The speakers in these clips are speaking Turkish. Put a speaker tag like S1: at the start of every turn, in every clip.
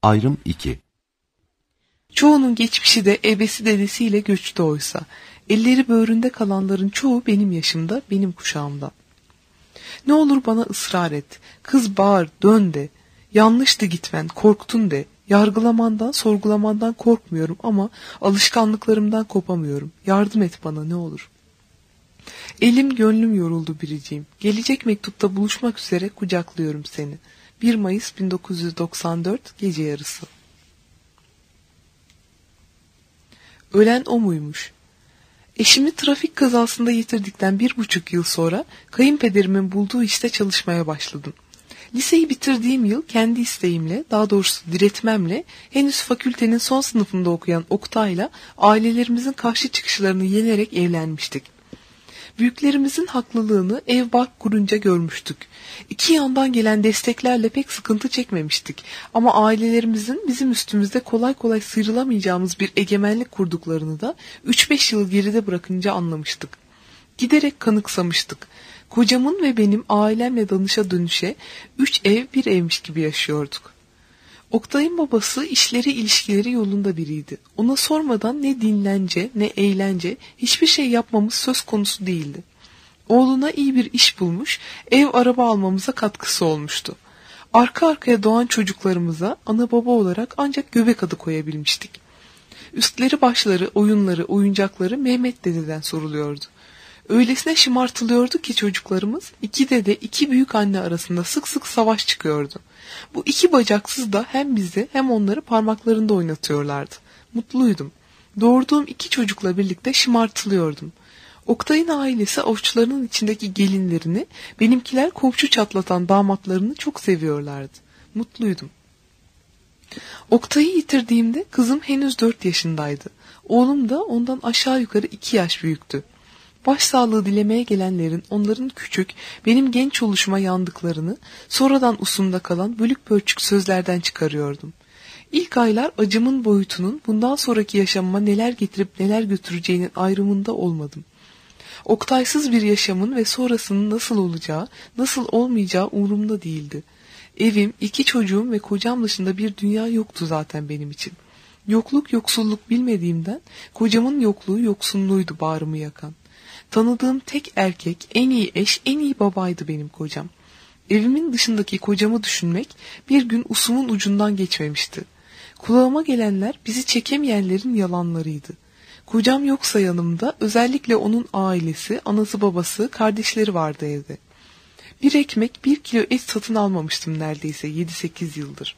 S1: Ayrım 2.
S2: Çoğunun geçmişi de ebesi dedesiyle göçtü oysa. Elleri böğründe kalanların çoğu benim yaşımda, benim kuşağımda. Ne olur bana ısrar et. Kız bağır, dön de. Yanlıştı gitmen, korktun de. Yargılamandan, sorgulamandan korkmuyorum ama alışkanlıklarımdan kopamıyorum. Yardım et bana ne olur. Elim gönlüm yoruldu biriciğim. Gelecek mektupta buluşmak üzere kucaklıyorum seni. 1 Mayıs 1994 gece yarısı. Ölen o muymuş? Eşimi trafik kazasında yitirdikten 1,5 yıl sonra kayınpederimin bulduğu işte çalışmaya başladım. Liseyi bitirdiğim yıl kendi isteğimle, daha doğrusu diretmemle henüz fakültenin son sınıfında okuyan Oktay'la ailelerimizin karşı çıkışlarını yenerek evlenmiştik. Büyüklerimizin haklılığını ev bark kurunca görmüştük. İki yandan gelen desteklerle pek sıkıntı çekmemiştik. Ama ailelerimizin bizim üstümüzde kolay kolay sıyrılamayacağımız bir egemenlik kurduklarını da 3-5 yıl geride bırakınca anlamıştık. Giderek kanıksamıştık. Kocamın ve benim ailemle danışa dönüşe 3 ev bir evmiş gibi yaşıyorduk. Oktay'ın babası işleri ilişkileri yolunda biriydi. Ona sormadan ne dinlence ne eğlence hiçbir şey yapmamız söz konusu değildi. Oğluna iyi bir iş bulmuş, ev araba almamıza katkısı olmuştu. Arka arkaya doğan çocuklarımıza ana baba olarak ancak göbek adı koyabilmiştik. Üstleri başları, oyunları, oyuncakları Mehmet dededen soruluyordu. Öylesine şımartılıyordu ki çocuklarımız, iki dede, iki büyük anne arasında sık sık savaş çıkıyordu. Bu iki bacaksız da hem bizi hem onları parmaklarında oynatıyorlardı. Mutluydum. Doğurduğum 2 çocukla birlikte şımartılıyordum. Oktay'ın ailesi avuçlarının içindeki gelinlerini, benimkiler komşu çatlatan damatlarını çok seviyorlardı. Mutluydum. Oktay'ı yitirdiğimde kızım henüz 4 yaşındaydı. Oğlum da ondan aşağı yukarı 2 yaş büyüktü. Başsağlığı dilemeye gelenlerin onların küçük, benim genç oluşuma yandıklarını, sonradan usumda kalan bölük pörçük sözlerden çıkarıyordum. İlk aylar acımın boyutunun bundan sonraki yaşamıma neler getirip neler götüreceğinin ayrımında olmadım. Oktay'sız bir yaşamın ve sonrasının nasıl olacağı, nasıl olmayacağı umurumda değildi. Evim, 2 çocuğum ve kocam dışında bir dünya yoktu zaten benim için. Yokluk yoksulluk bilmediğimden kocamın yokluğu yoksunluğuydu bağrımı yakan. Tanıdığım tek erkek, en iyi eş, en iyi babaydı benim kocam. Evimin dışındaki kocamı düşünmek bir gün usumun ucundan geçmemişti. Kulağıma gelenler bizi çekemeyenlerin yalanlarıydı. Kocam yoksa yanımda özellikle onun ailesi, anası babası, kardeşleri vardı evde. Bir ekmek, 1 kilo et satın almamıştım neredeyse 7-8 yıldır.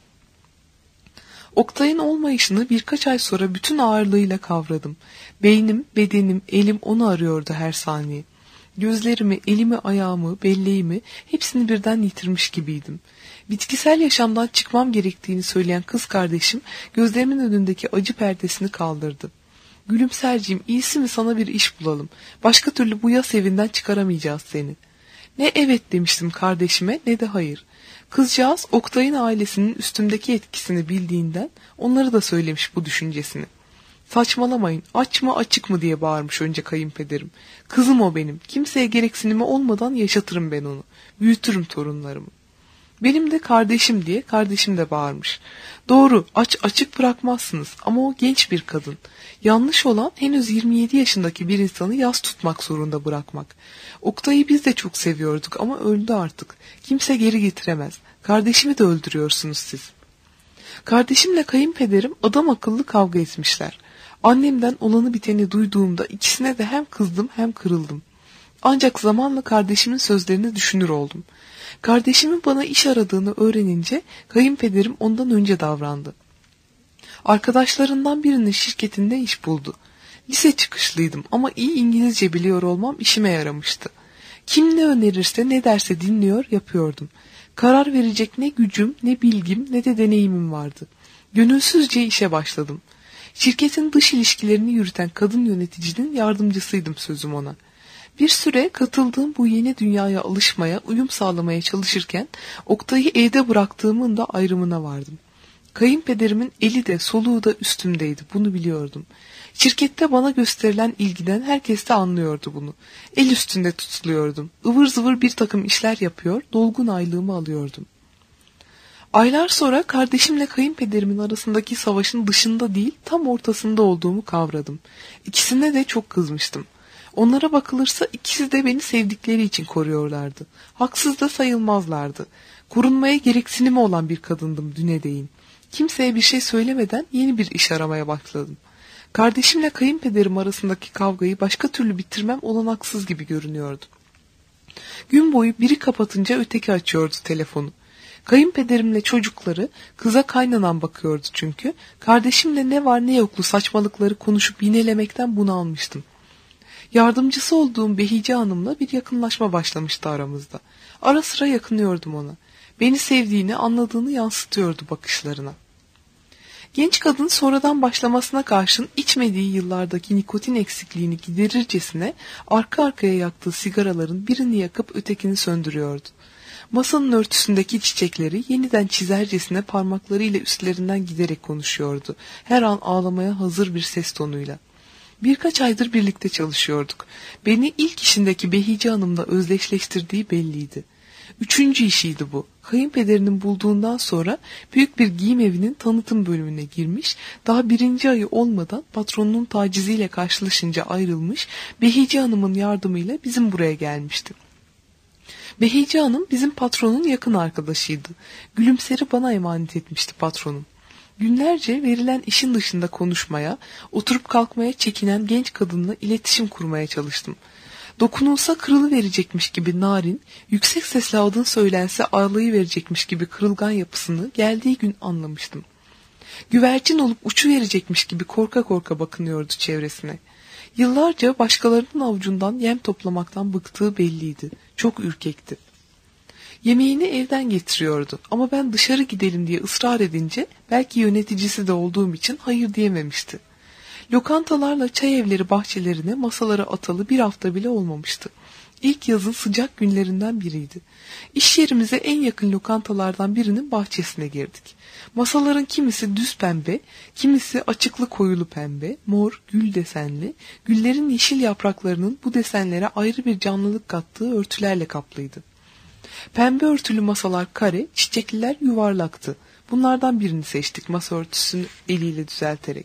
S2: Oktay'ın olmayışını birkaç ay sonra bütün ağırlığıyla kavradım. Beynim, bedenim, elim onu arıyordu her saniye. Gözlerimi, elimi, ayağımı, belleğimi hepsini birden yitirmiş gibiydim. Bitkisel yaşamdan çıkmam gerektiğini söyleyen kız kardeşim gözlerimin önündeki acı perdesini kaldırdı. Gülümserciğim, iyisi mi sana bir iş bulalım. Başka türlü bu yas evinden çıkaramayacağız seni. Ne evet demiştim kardeşime ne de hayır. Kızcağız Oktay'ın ailesinin üstümdeki etkisini bildiğinden onları da söylemiş bu düşüncesini. Saçmalamayın, aç mı açık mı diye bağırmış önce kayınpederim. Kızım o benim, kimseye gereksinimi olmadan yaşatırım ben onu. Büyütürüm torunlarımı. Benim de kardeşim diye kardeşim de bağırmış. Doğru, açık bırakmazsınız ama o genç bir kadın. Yanlış olan henüz 27 yaşındaki bir insanı yas tutmak zorunda bırakmak. Oktay'ı biz de çok seviyorduk ama öldü artık. Kimse geri getiremez. Kardeşimi de öldürüyorsunuz siz. Kardeşimle kayınpederim adam akıllı kavga etmişler. Annemden olanı biteni duyduğumda ikisine de hem kızdım hem kırıldım. Ancak zamanla kardeşimin sözlerini düşünür oldum. Kardeşimin bana iş aradığını öğrenince kayınpederim ondan önce davrandı. Arkadaşlarından birinin şirketinde iş buldu. Lise çıkışlıydım ama iyi İngilizce biliyor olmam işime yaramıştı. Kim ne önerirse ne derse dinliyor yapıyordum. Karar verecek ne gücüm ne bilgim ne de deneyimim vardı. Gönülsüzce işe başladım. Şirketin dış ilişkilerini yürüten kadın yöneticinin yardımcısıydım sözüm ona. Bir süre katıldığım bu yeni dünyaya alışmaya, uyum sağlamaya çalışırken Oktay'ı evde bıraktığımın da ayrımına vardım. Kayınpederimin eli de soluğu da üstümdeydi, bunu biliyordum. Şirkette bana gösterilen ilgiden herkes de anlıyordu bunu. El üstünde tutuluyordum. Ivır zıvır bir takım işler yapıyor, dolgun aylığımı alıyordum. Aylar sonra kardeşimle kayınpederimin arasındaki savaşın dışında değil, tam ortasında olduğumu kavradım. İkisine de çok kızmıştım. Onlara bakılırsa ikisi de beni sevdikleri için koruyorlardı. Haksız da sayılmazlardı. Korunmaya gereksinimi olan bir kadındım düne değin. Kimseye bir şey söylemeden yeni bir iş aramaya başladım. Kardeşimle kayınpederim arasındaki kavgayı başka türlü bitirmem olanaksız gibi görünüyordu. Gün boyu biri kapatınca öteki açıyordu telefonu. Kayınpederimle çocukları kıza kaynanan bakıyordu çünkü. Kardeşimle ne var ne yoklu saçmalıkları konuşup yinelemekten bunalmıştım. Yardımcısı olduğum Behice Hanım'la bir yakınlaşma başlamıştı aramızda. Ara sıra yakınıyordum ona. Beni sevdiğini, anladığını yansıtıyordu bakışlarına. Genç kadın sonradan başlamasına karşın içmediği yıllardaki nikotin eksikliğini giderircesine arka arkaya yaktığı sigaraların birini yakıp ötekini söndürüyordu. Masanın örtüsündeki çiçekleri yeniden çizercesine parmaklarıyla üstlerinden giderek konuşuyordu. Her an ağlamaya hazır bir ses tonuyla. Birkaç aydır birlikte çalışıyorduk. Beni ilk işindeki Behice Hanım'la özdeşleştirdiği belliydi. 3. işiydi bu. Kayınpederinin bulduğundan sonra büyük bir giyim evinin tanıtım bölümüne girmiş, daha 1. ayı olmadan patronunun taciziyle karşılaşınca ayrılmış, Behice Hanım'ın yardımıyla bizim buraya gelmişti. Behice Hanım bizim patronun yakın arkadaşıydı. Gülümser'i bana emanet etmişti patronum. Günlerce verilen işin dışında konuşmaya, oturup kalkmaya çekinen genç kadınla iletişim kurmaya çalıştım. Dokunulsa kırılıverecekmiş gibi narin, yüksek sesle adın söylense ağlayıverecekmiş gibi kırılgan yapısını geldiği gün anlamıştım. Güvercin olup uçuverecekmiş gibi korka korka bakınıyordu çevresine. Yıllarca başkalarının avucundan yem toplamaktan bıktığı belliydi. Çok ürkekti. Yemeğini evden getiriyordu ama ben dışarı gidelim diye ısrar edince belki yöneticisi de olduğum için hayır diyememişti. Lokantalarla çay evleri bahçelerine masalara atalı bir hafta bile olmamıştı. İlk yazın sıcak günlerinden biriydi. İş yerimize en yakın lokantalardan birinin bahçesine girdik. Masaların kimisi düz pembe, kimisi açıklı koyulu pembe, mor, gül desenli, güllerin yeşil yapraklarının bu desenlere ayrı bir canlılık kattığı örtülerle kaplıydı. Pembe örtülü masalar kare, çiçekliler yuvarlaktı. Bunlardan birini seçtik masa örtüsünü eliyle düzelterek.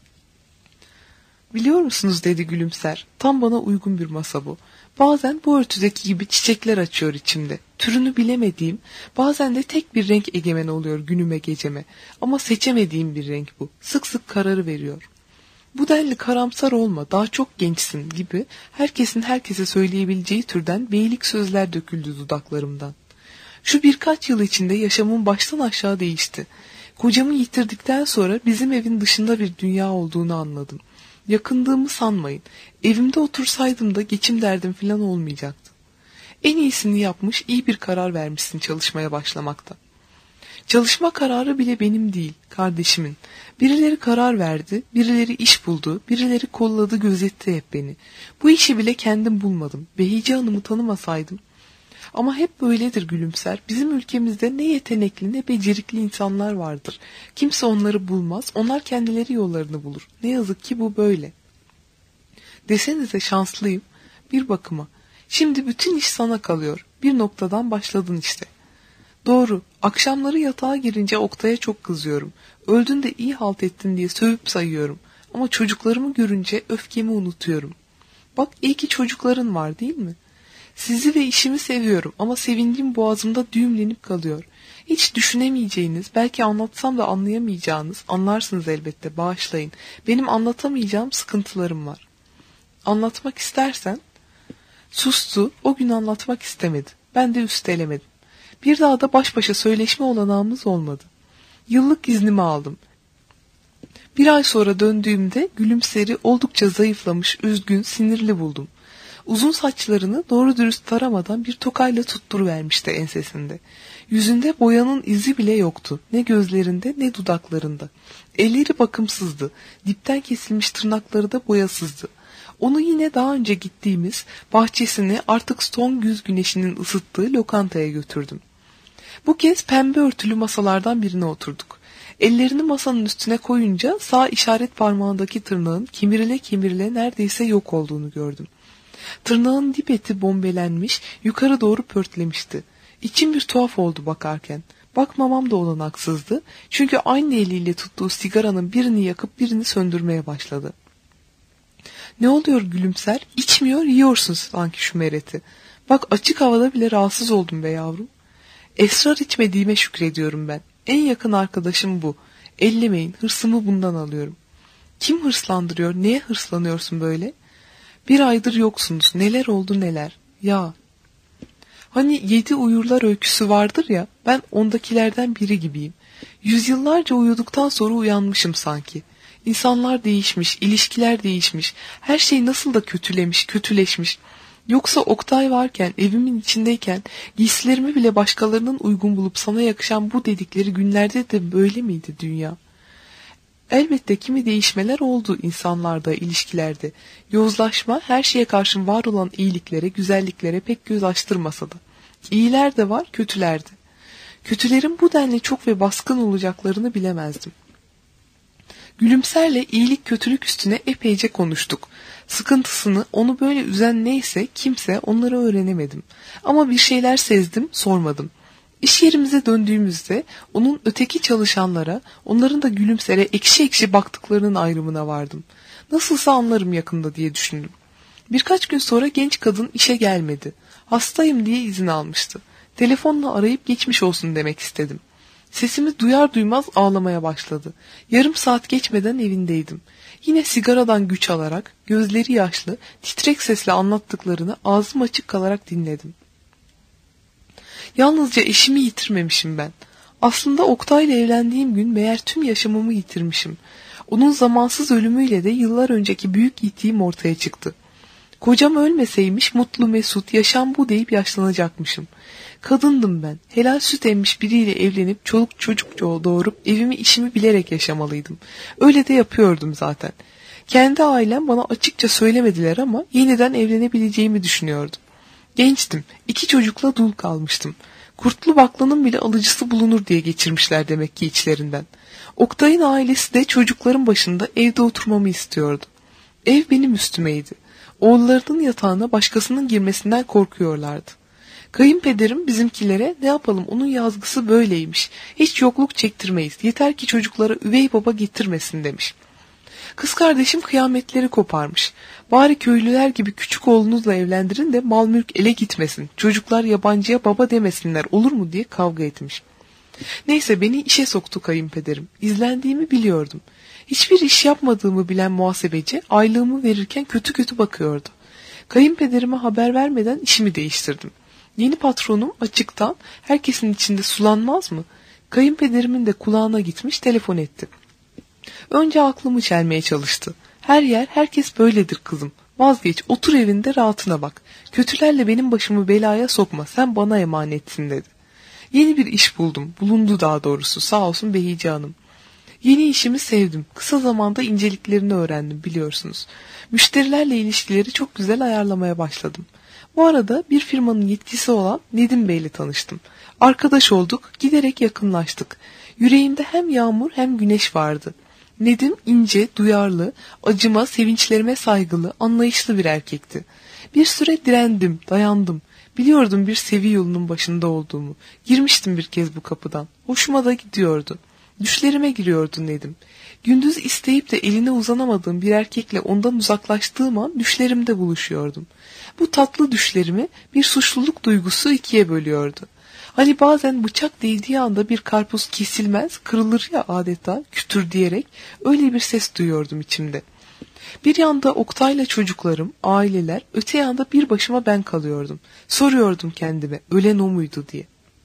S2: Biliyor musunuz dedi Gülümser, tam bana uygun bir masa bu. Bazen bu örtüdeki gibi çiçekler açıyor içimde. Türünü bilemediğim, bazen de tek bir renk egemen oluyor günüme geceme. Ama seçemediğim bir renk bu. Sık sık kararı veriyor. Bu denli karamsar olma, daha çok gençsin gibi herkesin herkese söyleyebileceği türden beylik sözler döküldü dudaklarımdan. Şu birkaç yıl içinde yaşamım baştan aşağı değişti. Kocamı yitirdikten sonra bizim evin dışında bir dünya olduğunu anladım. Yakındığımı sanmayın. Evimde otursaydım da geçim derdim falan olmayacaktı. En iyisini yapmış, iyi bir karar vermişsin çalışmaya başlamakta. Çalışma kararı bile benim değil, kardeşimin. Birileri karar verdi, birileri iş buldu, birileri kolladı, gözetti hep beni. Bu işi bile kendim bulmadım. Behice Hanım'ı tanımasaydım. Ama hep böyledir Gülümser. Bizim ülkemizde ne yetenekli ne becerikli insanlar vardır. Kimse onları bulmaz, onlar kendileri yollarını bulur. Ne yazık ki bu böyle. Desenize şanslıyım, bir bakıma. Şimdi bütün iş sana kalıyor. Bir noktadan başladın işte. Doğru, akşamları yatağa girince Oktay'a çok kızıyorum. Öldün de iyi halt ettin diye sövüp sayıyorum. Ama çocuklarımı görünce öfkemi unutuyorum. Bak iyi ki çocukların var değil mi? Sizi ve işimi seviyorum ama sevincim boğazımda düğümlenip kalıyor. Hiç düşünemeyeceğiniz, belki anlatsam da anlayamayacağınız, anlarsınız elbette, bağışlayın. Benim anlatamayacağım sıkıntılarım var. Anlatmak istersen, sustu, o gün anlatmak istemedi. Ben de üstelemedim. Bir daha da baş başa söyleşme olanağımız olmadı. Yıllık iznimi aldım. Bir ay sonra döndüğümde Gülümser'i oldukça zayıflamış, üzgün, sinirli buldum. Uzun saçlarını doğru dürüst taramadan bir tokayla tutturuvermişti ensesinde. Yüzünde boyanın izi bile yoktu. Ne gözlerinde ne dudaklarında. Elleri bakımsızdı. Dipten kesilmiş tırnakları da boyasızdı. Onu yine daha önce gittiğimiz bahçesine artık son güz güneşinin ısıttığı lokantaya götürdüm. Bu kez pembe örtülü masalardan birine oturduk. Ellerini masanın üstüne koyunca sağ işaret parmağındaki tırnağın kemirile kemirile neredeyse yok olduğunu gördüm. Tırnağın dip eti bombelenmiş, yukarı doğru pörtlemişti. İçim bir tuhaf oldu bakarken. Bakmamam da olanaksızdı. Çünkü aynı eliyle tuttuğu sigaranın birini yakıp birini söndürmeye başladı. Ne oluyor Gülümser? İçmiyor, yiyorsun sanki şu mereti. Bak açık havada bile rahatsız oldum be yavrum. Esrar içmediğime şükrediyorum ben. En yakın arkadaşım bu. Ellemeyin, hırsımı bundan alıyorum. Kim hırslandırıyor? Neye hırslanıyorsun böyle? 1 aydır yoksunuz. Neler oldu neler. Ya. Hani 7 uyurlar öyküsü vardır ya, ben ondakilerden biri gibiyim. Yüzyıllarca uyuduktan sonra uyanmışım sanki. İnsanlar değişmiş, ilişkiler değişmiş, her şey nasıl da kötüleşmiş. Yoksa Oktay varken, evimin içindeyken, giysilerimi bile başkalarının uygun bulup sana yakışan bu dedikleri günlerde de böyle miydi dünya? Elbette kimi değişmeler oldu insanlarda, ilişkilerde. Yozlaşma her şeye karşın var olan iyiliklere, güzelliklere pek göz açtırmasa da. İyiler de var, kötüler de. Kötülerin bu denli çok ve baskın olacaklarını bilemezdim. Gülümserle iyilik kötülük üstüne epeyce konuştuk. Sıkıntısını, onu böyle üzen neyse kimse, onları öğrenemedim. Ama bir şeyler sezdim, sormadım. İş yerimize döndüğümüzde onun öteki çalışanlara, onların da Gülümser'e ekşi ekşi baktıklarının ayrımına vardım. Nasılsa anlarım yakında diye düşündüm. Birkaç gün sonra genç kadın işe gelmedi. Hastayım diye izin almıştı. Telefonla arayıp geçmiş olsun demek istedim. Sesimi duyar duymaz ağlamaya başladı. Yarım saat geçmeden evindeydim. Yine sigaradan güç alarak, gözleri yaşlı, titrek sesle anlattıklarını ağzım açık kalarak dinledim. Yalnızca eşimi yitirmemişim ben. Aslında Oktay'la evlendiğim gün meğer tüm yaşamımı yitirmişim. Onun zamansız ölümüyle de yıllar önceki büyük yiğitliğim ortaya çıktı. Kocam ölmeseymiş mutlu mesut yaşam bu deyip yaşlanacakmışım. Kadındım ben. Helal süt emmiş biriyle evlenip çoluk çocuk doğurup evimi işimi bilerek yaşamalıydım. Öyle de yapıyordum zaten. Kendi ailem bana açıkça söylemediler ama yeniden evlenebileceğimi düşünüyordum. Gençtim. 2 çocukla dul kalmıştım. Kurtlu baklanın bile alıcısı bulunur diye geçirmişler demek ki içlerinden. Oktay'ın ailesi de çocukların başında evde oturmamı istiyordu. Ev benim üstümeydi. Oğullarının yatağına başkasının girmesinden korkuyorlardı. Kayınpederim bizimkilere ne yapalım onun yazgısı böyleymiş. Hiç yokluk çektirmeyiz. Yeter ki çocuklara üvey baba getirmesin demiş. Kız kardeşim kıyametleri koparmış. Bari köylüler gibi küçük oğlunuzla evlendirin de mal mülk ele gitmesin. Çocuklar yabancıya baba demesinler olur mu diye kavga etmiş. Neyse beni işe soktu kayınpederim. İzlendiğimi biliyordum. Hiçbir iş yapmadığımı bilen muhasebeci aylığımı verirken kötü kötü bakıyordu. Kayınpederime haber vermeden işimi değiştirdim. Yeni patronum açıktan herkesin içinde sulanmaz mı? Kayınpederimin de kulağına gitmiş telefon etti. Önce aklımı çelmeye çalıştı. Her yer herkes böyledir kızım. Vazgeç otur evinde rahatına bak. Kötülerle benim başımı belaya sokma sen bana emanetsin dedi. Yeni bir iş buldum. Bulundu daha doğrusu sağ olsun Behice Hanım. Yeni işimi sevdim. Kısa zamanda inceliklerini öğrendim biliyorsunuz. Müşterilerle ilişkileri çok güzel ayarlamaya başladım. Bu arada bir firmanın yetkisi olan Nedim Bey'le tanıştım. Arkadaş olduk, giderek yakınlaştık. Yüreğimde hem yağmur hem güneş vardı. Nedim ince, duyarlı, acıma, sevinçlerime saygılı, anlayışlı bir erkekti. Bir süre direndim, dayandım. Biliyordum bir sevi yolunun başında olduğumu. Girmiştim bir kez bu kapıdan. Hoşuma da gidiyordu. Düşlerime giriyordu Nedim. Gündüz isteyip de eline uzanamadığım bir erkekle ondan uzaklaştığım an düşlerimde buluşuyordum. Bu tatlı düşlerimi bir suçluluk duygusu 2'ye bölüyordu. Hani bazen bıçak değdiği anda bir karpuz kesilmez, kırılır ya adeta kütür diyerek öyle bir ses duyuyordum içimde. Bir yanda Oktay'la çocuklarım, aileler, öte yanda bir başıma ben kalıyordum. Soruyordum kendime ölen o muydu diye.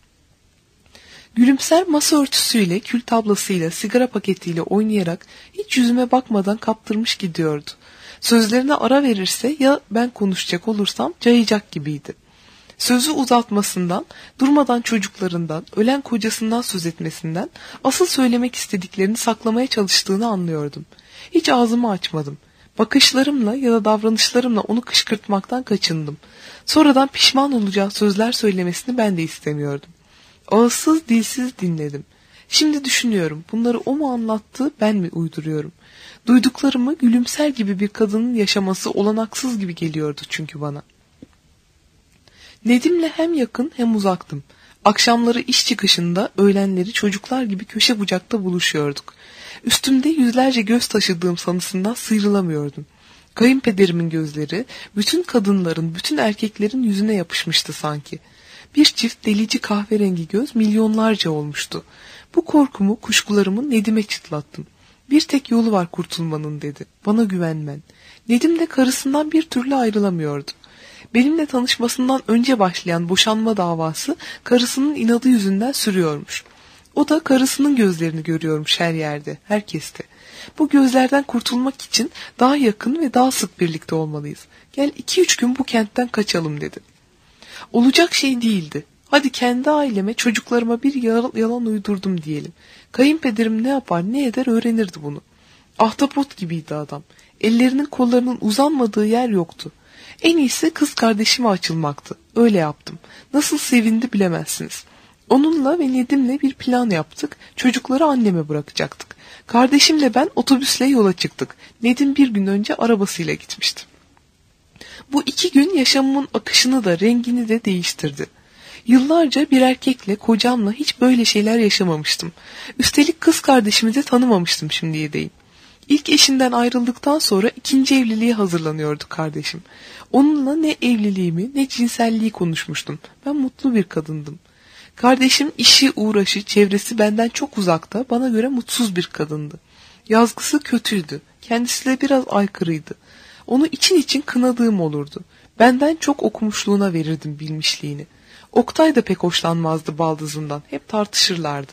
S2: Gülümser masa örtüsüyle, kül tablasıyla, sigara paketiyle oynayarak hiç yüzüme bakmadan kaptırmış gidiyordu. Sözlerine ara verirse ya ben konuşacak olursam cayacak gibiydi. Sözü uzatmasından, durmadan çocuklarından, ölen kocasından söz etmesinden, asıl söylemek istediklerini saklamaya çalıştığını anlıyordum. Hiç ağzımı açmadım. Bakışlarımla ya da davranışlarımla onu kışkırtmaktan kaçındım. Sonradan pişman olacağı sözler söylemesini ben de istemiyordum. Ağızsız dilsiz dinledim. Şimdi düşünüyorum bunları o mu anlattı ben mi uyduruyorum. Duyduklarımı Gülümser gibi bir kadının yaşaması olanaksız gibi geliyordu çünkü bana. Nedim'le hem yakın hem uzaktım. Akşamları iş çıkışında, öğlenleri çocuklar gibi köşe bucakta buluşuyorduk. Üstümde yüzlerce göz taşıdığım sanısından sıyrılamıyordum. Kayınpederimin gözleri bütün kadınların, bütün erkeklerin yüzüne yapışmıştı sanki. Bir çift delici kahverengi göz milyonlarca olmuştu. Bu korkumu, kuşkularımı Nedim'e çıtlattım. Bir tek yolu var kurtulmanın dedi. Bana güvenmen. Nedim de karısından bir türlü ayrılamıyordu. Benimle tanışmasından önce başlayan boşanma davası karısının inadı yüzünden sürüyormuş. O da karısının gözlerini görüyormuş her yerde, herkeste. Bu gözlerden kurtulmak için daha yakın ve daha sık birlikte olmalıyız. Gel 2-3 gün bu kentten kaçalım dedi. Olacak şey değildi. Hadi kendi aileme, çocuklarıma bir yalan uydurdum diyelim. Kayınpederim ne yapar ne eder öğrenirdi bunu. Ahtapot gibiydi adam. Ellerinin kollarının uzanmadığı yer yoktu. En iyisi kız kardeşime açılmaktı. Öyle yaptım. Nasıl sevindi bilemezsiniz. Onunla ve Nedim'le bir plan yaptık. Çocukları anneme bırakacaktık. Kardeşimle ben otobüsle yola çıktık. Nedim bir gün önce arabasıyla gitmişti. Bu 2 gün yaşamımın akışını da rengini de değiştirdi. Yıllarca bir erkekle, kocamla hiç böyle şeyler yaşamamıştım. Üstelik kız kardeşimi de tanımamıştım şimdiye değin. İlk eşinden ayrıldıktan sonra 2. evliliğe hazırlanıyordu kardeşim. Onunla ne evliliğimi ne cinselliği konuşmuştum. Ben mutlu bir kadındım. Kardeşim işi, uğraşı, çevresi benden çok uzakta, bana göre mutsuz bir kadındı. Yazgısı kötüydü. Kendisi de biraz aykırıydı. Onu için için kınadığım olurdu. Benden çok okumuşluğuna verirdim bilmişliğini. Oktay da pek hoşlanmazdı baldızından. Hep tartışırlardı.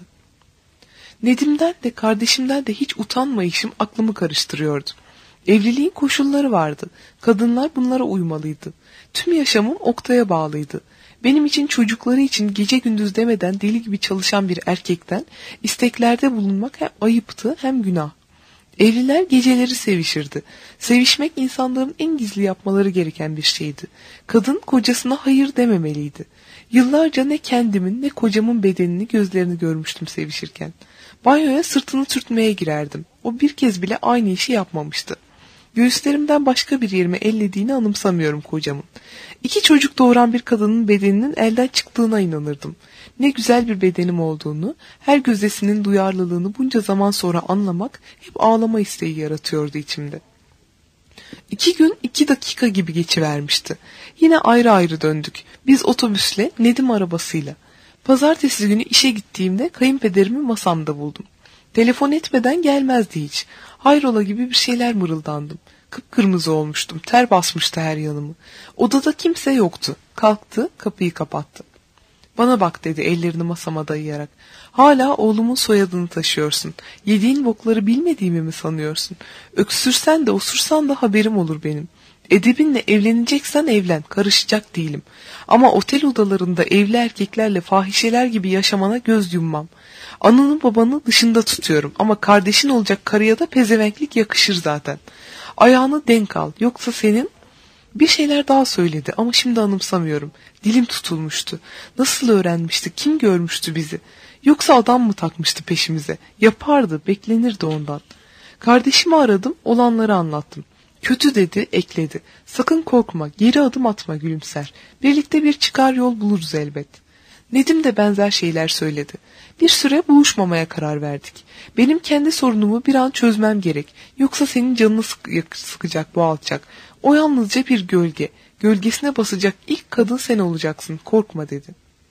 S2: Nedim'den de kardeşimden de hiç utanmayışım aklımı karıştırıyordu. Evliliğin koşulları vardı. Kadınlar bunlara uymalıydı. Tüm yaşamım Oktay'a bağlıydı. Benim için çocukları için gece gündüz demeden deli gibi çalışan bir erkekten isteklerde bulunmak hem ayıptı hem günah. Evliler geceleri sevişirdi. Sevişmek insanların en gizli yapmaları gereken bir şeydi. Kadın kocasına hayır dememeliydi. Yıllarca ne kendimin ne kocamın bedenini gözlerini görmüştüm sevişirken. Banyoya sırtını sürtmeye girerdim. O bir kez bile aynı işi yapmamıştı. Göğüslerimden başka bir yerime ellediğini anımsamıyorum kocamın. 2 çocuk doğuran bir kadının bedeninin elden çıktığına inanırdım. Ne güzel bir bedenim olduğunu, her gözdesinin duyarlılığını bunca zaman sonra anlamak hep ağlama isteği yaratıyordu içimde. 2 gün 2 dakika gibi geçivermişti. Yine ayrı ayrı döndük. Biz otobüsle, Nedim arabasıyla. Pazartesi günü işe gittiğimde kayınpederimi masamda buldum. Telefon etmeden gelmezdi hiç. Hayrola gibi bir şeyler mırıldandım. Kıpkırmızı olmuştum. Ter basmıştı her yanımı. Odada kimse yoktu. Kalktı, kapıyı kapattı. Bana bak dedi ellerini masama dayayarak. Hala oğlumun soyadını taşıyorsun. Yediğin bokları bilmediğimi mi sanıyorsun? Öksürsen de osursan da haberim olur benim. Edebinle evleneceksen evlen, karışacak değilim. Ama otel odalarında evli erkeklerle fahişeler gibi yaşamana göz yummam. Ananı babanı dışında tutuyorum ama kardeşin olacak karıya da pezevenklik yakışır zaten. Ayağını denk al, yoksa senin... Bir şeyler daha söyledi ama şimdi anımsamıyorum. Dilim tutulmuştu. Nasıl öğrenmişti, kim görmüştü bizi? Yoksa adam mı takmıştı peşimize? Yapardı, beklenirdi ondan. Kardeşimi aradım, olanları anlattım. Kötü dedi, ekledi. Sakın korkma, geri adım atma Gülümser. Birlikte bir çıkar yol buluruz elbet. Nedim de benzer şeyler söyledi. Bir süre buluşmamaya karar verdik. Benim kendi sorunumu bir an çözmem gerek. Yoksa senin canını sıkacak bu alçak. O yalnızca bir gölge. Gölgesine basacak ilk kadın sen olacaksın. Korkma dedi.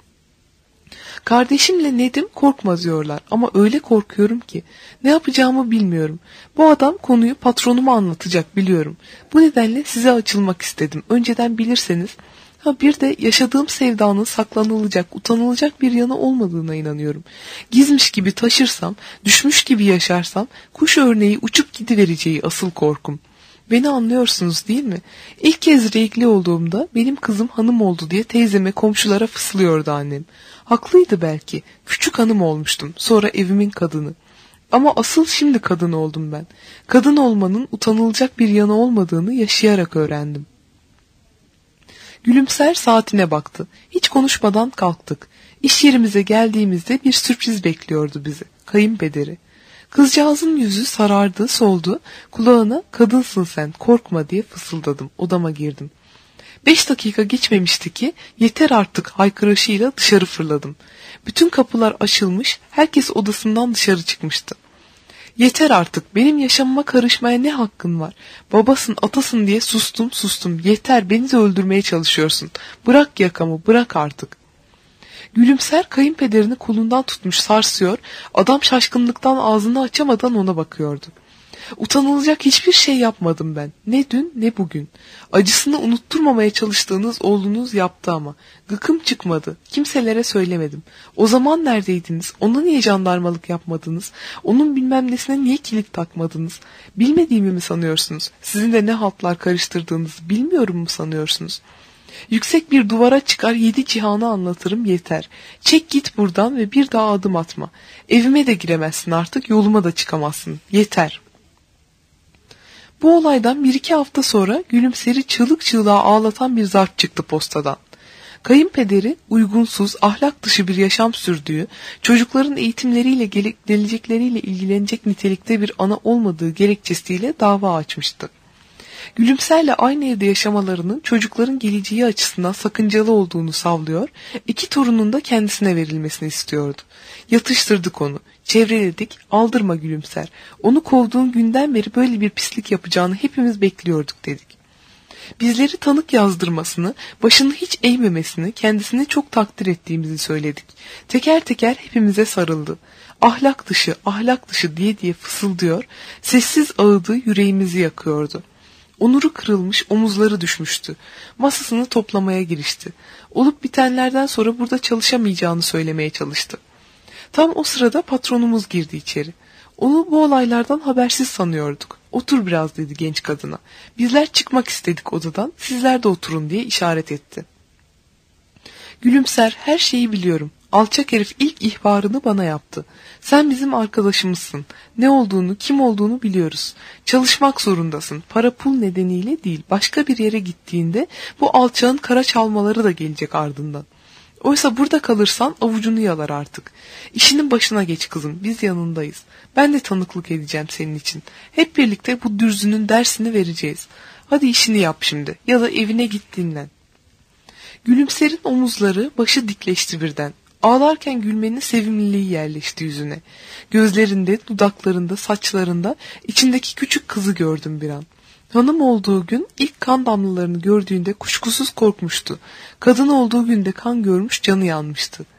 S2: Kardeşimle Nedim korkma diyorlar ama öyle korkuyorum ki ne yapacağımı bilmiyorum. Bu adam konuyu patronuma anlatacak biliyorum. Bu nedenle size açılmak istedim. Önceden bilirseniz. Bir de yaşadığım sevdanın saklanılacak, utanılacak bir yanı olmadığına inanıyorum. Gizmiş gibi taşırsam, düşmüş gibi yaşarsam kuş örneği uçup gidivereceği asıl korkum. Beni anlıyorsunuz değil mi? İlk kez renkli olduğumda benim kızım hanım oldu diye teyzeme, komşulara fısıldıyordu annem. Haklıydı belki. Küçük hanım olmuştum. Sonra evimin kadını. Ama asıl şimdi kadın oldum ben. Kadın olmanın utanılacak bir yanı olmadığını yaşayarak öğrendim. Gülümser saatine baktı. Hiç konuşmadan kalktık. İş yerimize geldiğimizde bir sürpriz bekliyordu bizi. Kayınpederi. Kızcağızın yüzü sarardı, soldu. Kulağına kadınsın sen, korkma diye fısıldadım. Odama girdim. 5 dakika geçmemişti ki yeter artık haykırışıyla dışarı fırladım. Bütün kapılar açılmış, herkes odasından dışarı çıkmıştı. Yeter artık, benim yaşamıma karışmaya ne hakkın var? Babasın, atasın diye sustum. Yeter, beni de öldürmeye çalışıyorsun. Bırak yakamı, bırak artık. Gülümser kayınpederini kolundan tutmuş sarsıyor, adam şaşkınlıktan ağzını açamadan ona bakıyordu. Utanılacak hiçbir şey yapmadım ben. Ne dün ne bugün. Acısını unutturmamaya çalıştığınız oğlunuz yaptı ama. Gıkım çıkmadı. Kimselere söylemedim. O zaman neredeydiniz? Ona niye jandarmalık yapmadınız? Onun bilmem nesine niye kilit takmadınız? Bilmediğimi mi sanıyorsunuz? Sizin de ne haltlar karıştırdığınızı bilmiyorum mu sanıyorsunuz? Yüksek bir duvara çıkar 7 cihanı anlatırım yeter. Çek git buradan ve bir daha adım atma. Evime de giremezsin artık, yoluma da çıkamazsın. Yeter. Bu olaydan 1-2 hafta sonra Gülümser'i çığlık çığlığa ağlatan bir zarf çıktı postadan. Kayınpederi uygunsuz, ahlak dışı bir yaşam sürdüğü, çocukların eğitimleriyle gelecekleriyle ilgilenecek nitelikte bir ana olmadığı gerekçesiyle dava açmıştı. Gülümser'le aynı evde yaşamalarının çocukların geleceği açısından sakıncalı olduğunu savlıyor, 2 torunun da kendisine verilmesini istiyordu. Yatıştırdık onu, çevreledik, aldırma Gülümser. Onu kovduğun günden beri böyle bir pislik yapacağını hepimiz bekliyorduk dedik. Bizleri tanık yazdırmasını, başını hiç eğmemesini, kendisini çok takdir ettiğimizi söyledik. Teker teker hepimize sarıldı. Ahlak dışı diye fısıldıyor, sessiz ağıdı yüreğimizi yakıyordu. Onuru kırılmış, omuzları düşmüştü. Masasını toplamaya girişti. Olup bitenlerden sonra burada çalışamayacağını söylemeye çalıştı. Tam o sırada patronumuz girdi içeri. Onu bu olaylardan habersiz sanıyorduk. Otur biraz dedi genç kadına. Bizler çıkmak istedik odadan, sizler de oturun diye işaret etti. Gülümser, her şeyi biliyorum. Alçak herif ilk ihbarını bana yaptı. Sen bizim arkadaşımızsın. Ne olduğunu, kim olduğunu biliyoruz. Çalışmak zorundasın. Para pul nedeniyle değil. Başka bir yere gittiğinde bu alçağın kara çalmaları da gelecek ardından. Oysa burada kalırsan avucunu yalar artık. İşinin başına geç kızım. Biz yanındayız. Ben de tanıklık edeceğim senin için. Hep birlikte bu dürzünün dersini vereceğiz. Hadi işini yap şimdi. Ya da evine git dinlen. Gülümser'in omuzları, başı dikleşti birden. Ağlarken gülmenin sevimliliği yerleşti yüzüne. Gözlerinde, dudaklarında, saçlarında içindeki küçük kızı gördüm bir an. Hanım olduğu gün ilk kan damlalarını gördüğünde kuşkusuz korkmuştu. Kadın olduğu günde kan görmüş, canı yanmıştı.